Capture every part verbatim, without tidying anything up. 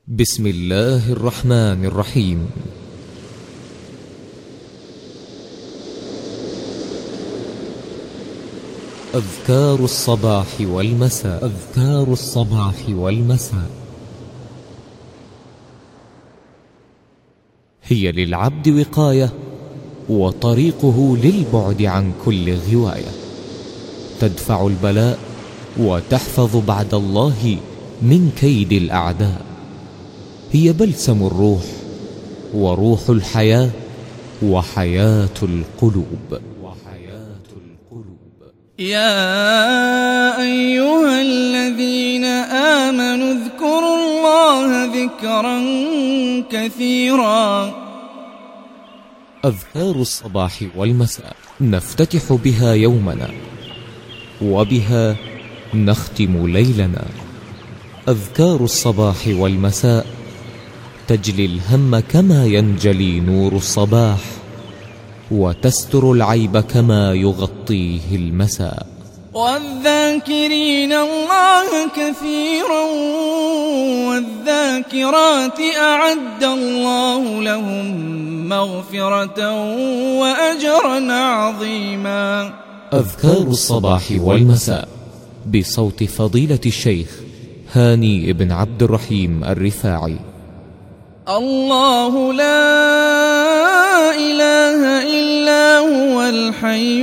بسم الله الرحمن الرحيم. أذكار الصباح والمساء. أذكار الصباح والمساء هي للعبد وقاية وطريقه للبعد عن كل غواية، تدفع البلاء وتحفظ بعد الله من كيد الأعداء، هي بلسم الروح وروح الحياة وحياة القلوب. يا أيها الذين آمنوا اذكروا الله ذكرا كثيرا. أذكار الصباح والمساء نفتتح بها يومنا وبها نختم ليلنا. أذكار الصباح والمساء تجلي الهم كما ينجلي نور الصباح، وتستر العيب كما يغطيه المساء. والذاكرين الله كثيرا والذاكرات أعد الله لهم مغفرة وأجرا عظيما. أذكار الصباح والمساء بصوت فضيلة الشيخ هاني بن عبد الرحيم الرفاعي. الله لا إله إلا هو الحي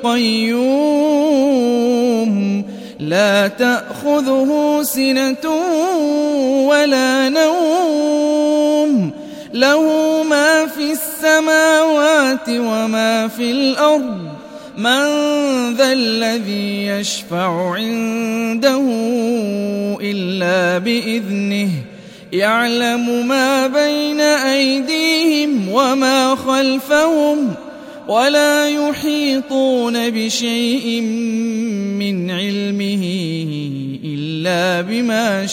القيوم، لا تأخذه سنة ولا نوم، له ما في السماوات وما في الأرض، من ذا الذي يشفع عنده إلا بإذنه، يعلم ما بين أيديهم وما خلفهم، ولا يحيطون بشيء من علمه إلا بما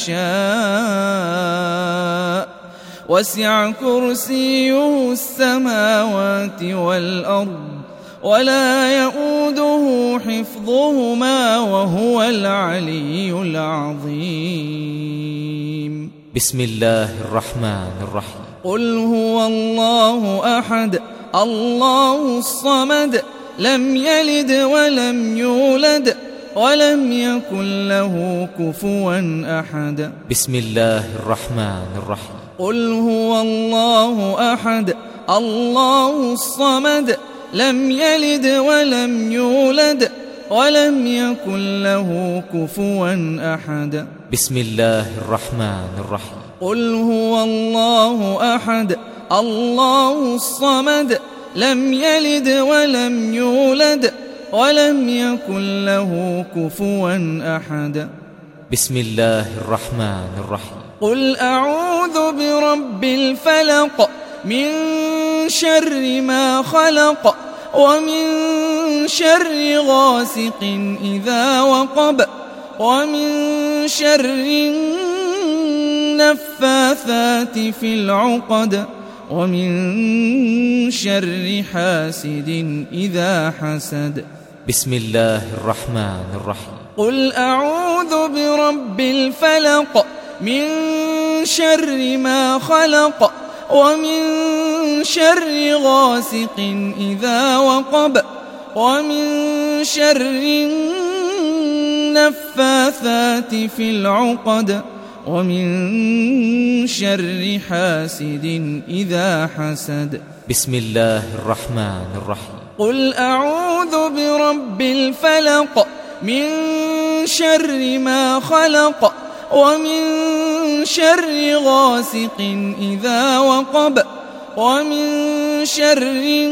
شاء، وسع كرسيه السماوات والأرض، ولا يؤوده حفظهما وهو العلي العظيم. بسم الله الرحمن الرحيم. قل هو الله أحد الله الصمد، لم يلد ولم يولد ولم يكن له كفوا أحد. بسم الله الرحمن الرحيم. قل هو الله أحد الله الصمد، لم يلد ولم يولد ولم يكن له كفوا أحد. بسم الله الرحمن الرحيم. قل هو الله أحد الله الصمد، لم يلد ولم يولد ولم يكن له كفوا أحد. بسم الله الرحمن الرحيم. قل أعوذ برب الفلق، من شر ما خلق، ومن شر غاسق إذا وقب، ومن شر النفاثات في العقد، ومن شر حاسد إذا حسد. بسم الله الرحمن الرحيم. قل أعوذ برب الفلق، من شر ما خلق، ومن شر غاسق إذا وقب، ومن شر النفاثات في العقد، ومن شر حاسد إذا حسد. بسم الله الرحمن الرحيم. قل أعوذ برب الفلق، من شر ما خلق، ومن شر غاسق إذا وقب، ومن شر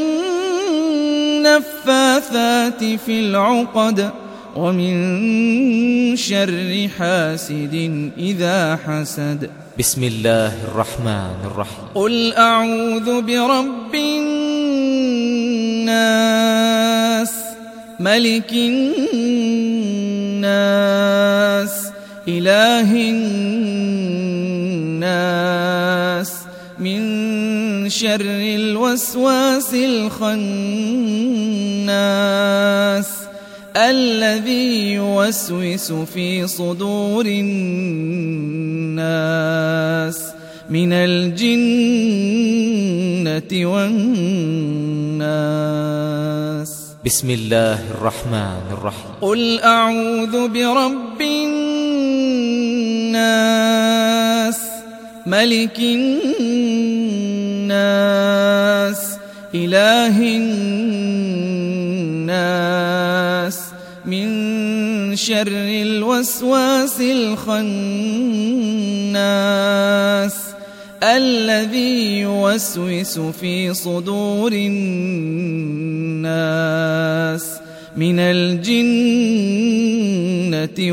النفاثات في العقد، ومن شر حاسد إذا حسد. بسم الله الرحمن الرحيم. قل أعوذ برب الناس، ملك الناس، إله الناس، من شر الوسواس الخناس، الذي يوسوس في صدور الناس من الجنة والناس. بسم الله الرحمن الرحيم. قل أعوذ برب الناس ملك الناس إله الناس من شر الوسواس الخناس الذي يوسوس في صدور الناس من الجنة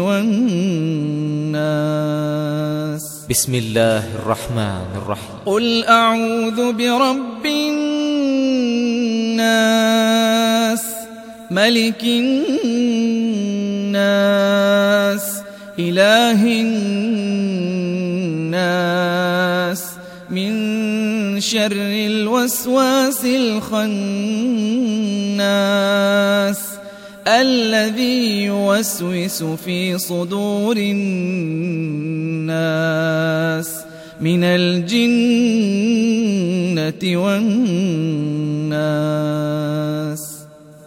والناس. بسم الله الرحمن الرحيم. قل أعوذ برب الناس ملك الناس إله الناس من شر الوسواس الخناس الذي يوسوس في صدور الناس من الجنة والناس.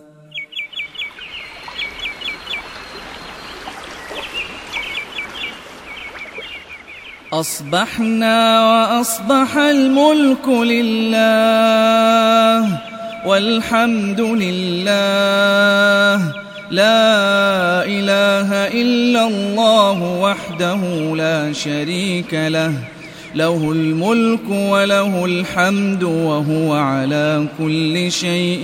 أصبحنا وأصبح الملك لله والحمد لله لا إله إلا الله وحده لا شريك له له الملك وله الحمد وهو على كل شيء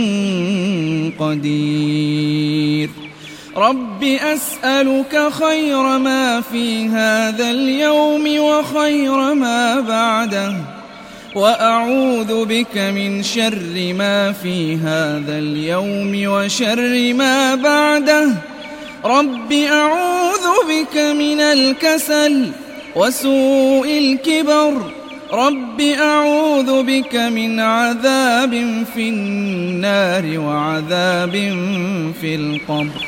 قدير. رب أسألك خير ما في هذا اليوم وخير ما بعده وأعوذ بك من شر ما في هذا اليوم وشر ما بعده. رب أعوذ بك من الكسل وسوء الكبر. رب أعوذ بك من عذاب في النار وعذاب في القبر.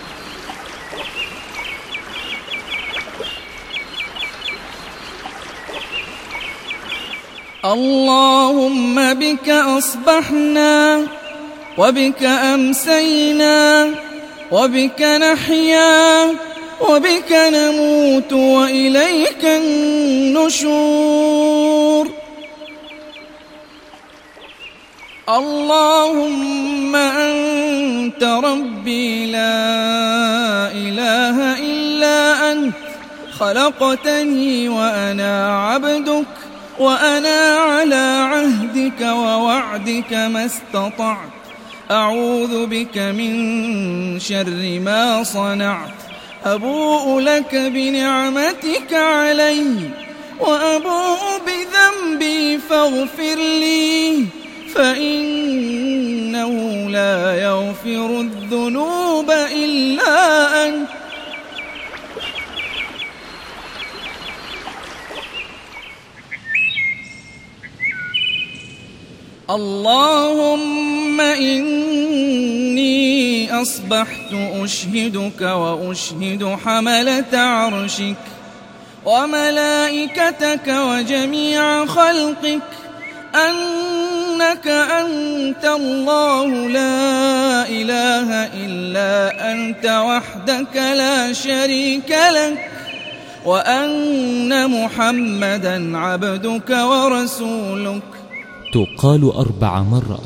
اللهم بك أصبحنا وبك أمسينا وبك نحيا وبك نموت وإليك النشور. اللهم أنت ربي لا إله إلا أنت خلقتني وأنا عبدك وأنا على عهدك ووعدك ما استطعت. أعوذ بك من شر ما صنعت. أبوء لك بنعمتك علي وأبوء بذنبي فاغفر لي فإنه لا يغفر الذنوب إلا أنت. اللهم إني أصبحت أشهدك وأشهد حملة عرشك وملائكتك وجميع خلقك أنك أنت الله لا إله إلا أنت وحدك لا شريك لك وأن محمدا عبدك ورسولك. تقال أربع مرات.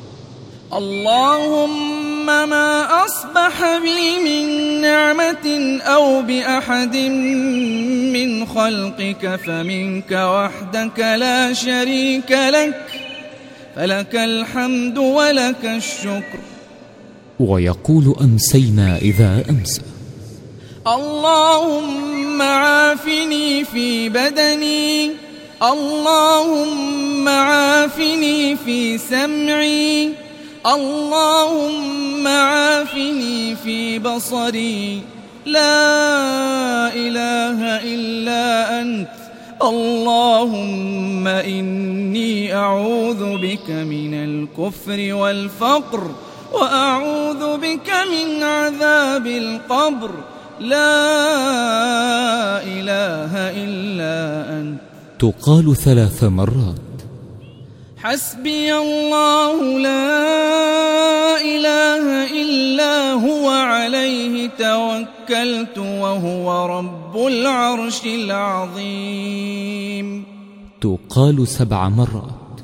اللهم ما أصبح بي من نعمة أو بأحد من خلقك فمنك وحدك لا شريك لك فلك الحمد ولك الشكر. ويقول أمسينا إذا أمسى. اللهم عافني في بدني. اللهم عافني في سمعي. اللهم عافني في بصري. لا إله إلا أنت. اللهم إني أعوذ بك من الكفر والفقر وأعوذ بك من عذاب القبر. لا إله إلا أنت. تقال ثلاث مرات. حسبي الله لا إله إلا هو عليه توكلت وهو رب العرش العظيم. تقال سبع مرات.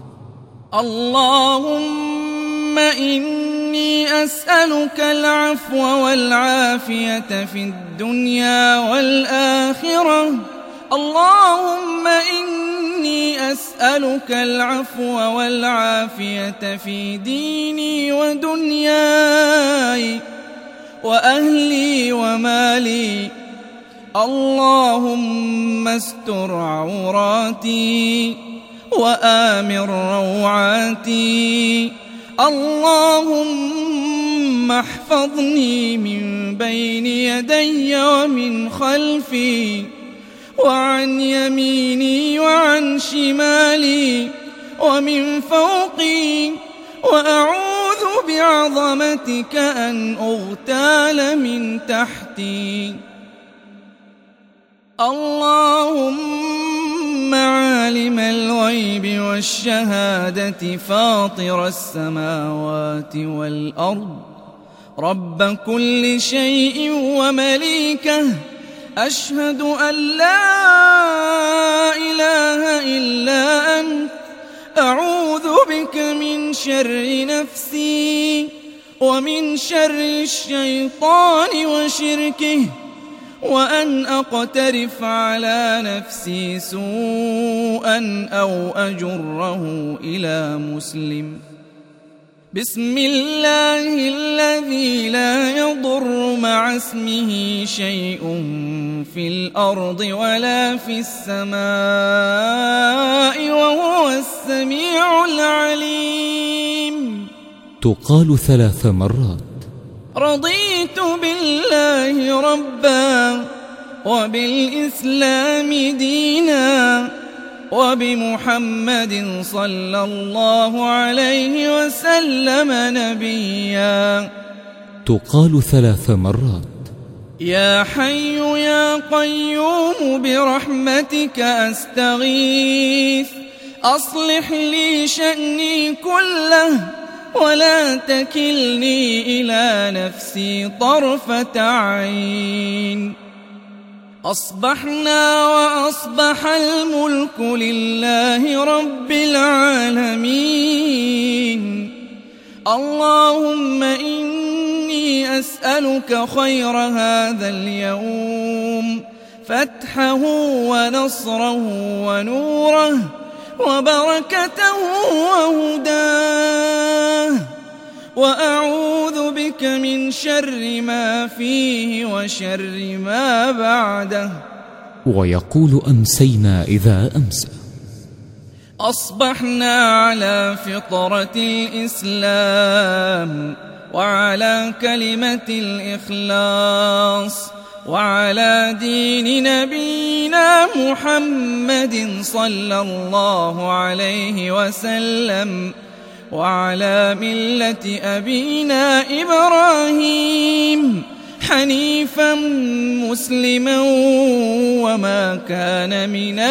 اللهم إني أسألك العفو والعافية في الدنيا والآخرة. اللهم إني أسألك العفو والعافية في ديني ودنياي وأهلي ومالي. اللهم استر عوراتي وآمن روعاتي. اللهم احفظني من بين يدي ومن خلفي وعن يميني وعن شمالي ومن فوقي، وأعوذ بعظمتك أن أغتال من تحتي. اللهم عالم الغيب والشهادة فاطر السماوات والأرض رب كل شيء ومليكه، أشهد أن لا إله إلا أنت أعوذ بك من شر نفسي ومن شر الشيطان وشركه، وأن أقترف على نفسي سوءا أو أجره إلى مسلم. بسم الله الذي لا يضر مع اسمه شيء في الأرض ولا في السماء وهو السميع العليم. تقال ثلاث مرات. رضيت بالله ربا وبالإسلام دينا وبمحمد صلى الله عليه وسلم نبيا. تقال ثلاث مرات. يا حي يا قيوم برحمتك أستغيث، أصلح لي شأني كله ولا تكلني إلى نفسي طرفة عين. أصبحنا وأصبح الملك لله رب العالمين. اللهم إني أسألك خير هذا اليوم، فتحه ونصره ونوره وبركته وهداه، وأعوذ بك من شر ما فيه وشر ما بعده. ويقول أمسينا إذا أمسى. أصبحنا على فطرة الإسلام وعلى كلمة الإخلاص وعلى دين نبينا محمد صلى الله عليه وسلم وعلى ملة أبينا إبراهيم حنيفا مسلما وما كان من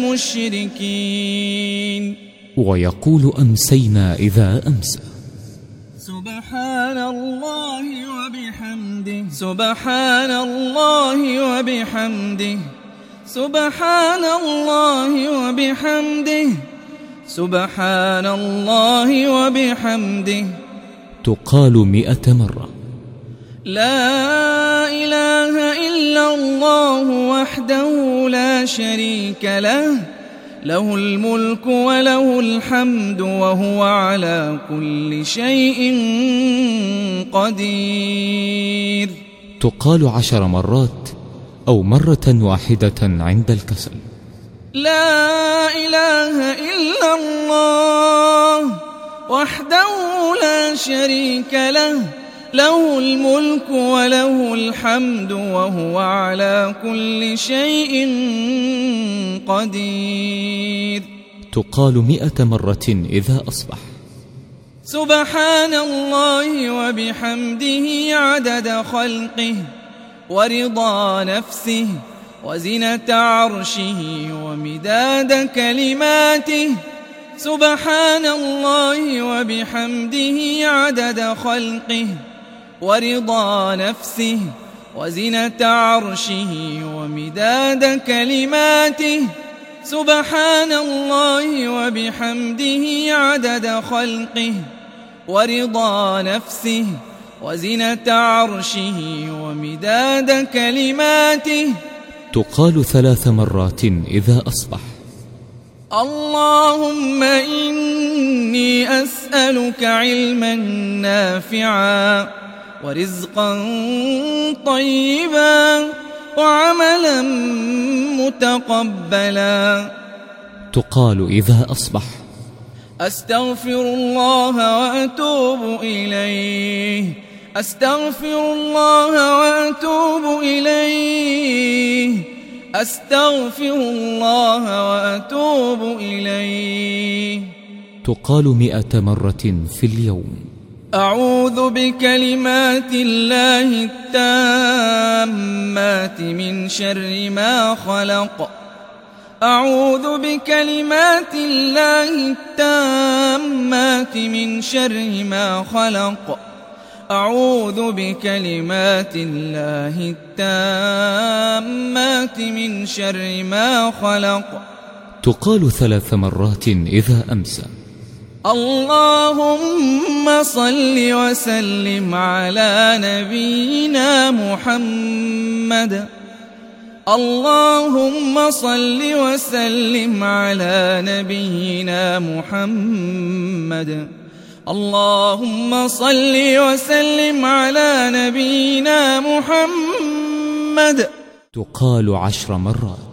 المشركين. ويقول أمسينا إذا أمسى. سبحان الله وبحمده سبحان الله وبحمده سبحان الله وبحمده سبحان الله وبحمده. تقال مئة مرة. لا إله إلا الله وحده لا شريك له، له الملك وله الحمد وهو على كل شيء قدير. تقال عشر مرات أو مرة واحدة عند الكسل. لا إله إلا الله وحده لا شريك له، له الملك وله الحمد وهو على كل شيء قدير. تقال مئة مرة إذا أصبح. سبحان الله وبحمده عدد خلقه ورضا نفسه وزنة عرشه ومداد كلماته سبحان الله وبحمده عدد خلقه ورضا نفسه وزنة عرشه ومداد كلماته سبحان الله وبحمده عدد خلقه ورضا نفسه وزنة عرشه ومداد كلماته. تقال ثلاث مرات إذا أصبح. اللهم إني أسألك علما نافعا ورزقا طيبا وعملا متقبلا. تقال إذا أصبح. أستغفر الله وأتوب إليه أستغفر الله وأتوب إليه أستغفر الله وأتوب إليه. تقال مئة مرة في اليوم. أعوذ بكلمات الله التامات من شر ما خلق أعوذ بكلمات الله التامات من شر ما خلق أعوذ بكلمات الله التامات من شر ما خلق. تقال ثلاث مرات إذا أمسى. اللهم صل وسلم على نبينا محمد اللهم صل وسلم على نبينا محمد اللهم صل وسلم على نبينا محمد. تقال عشر مرات.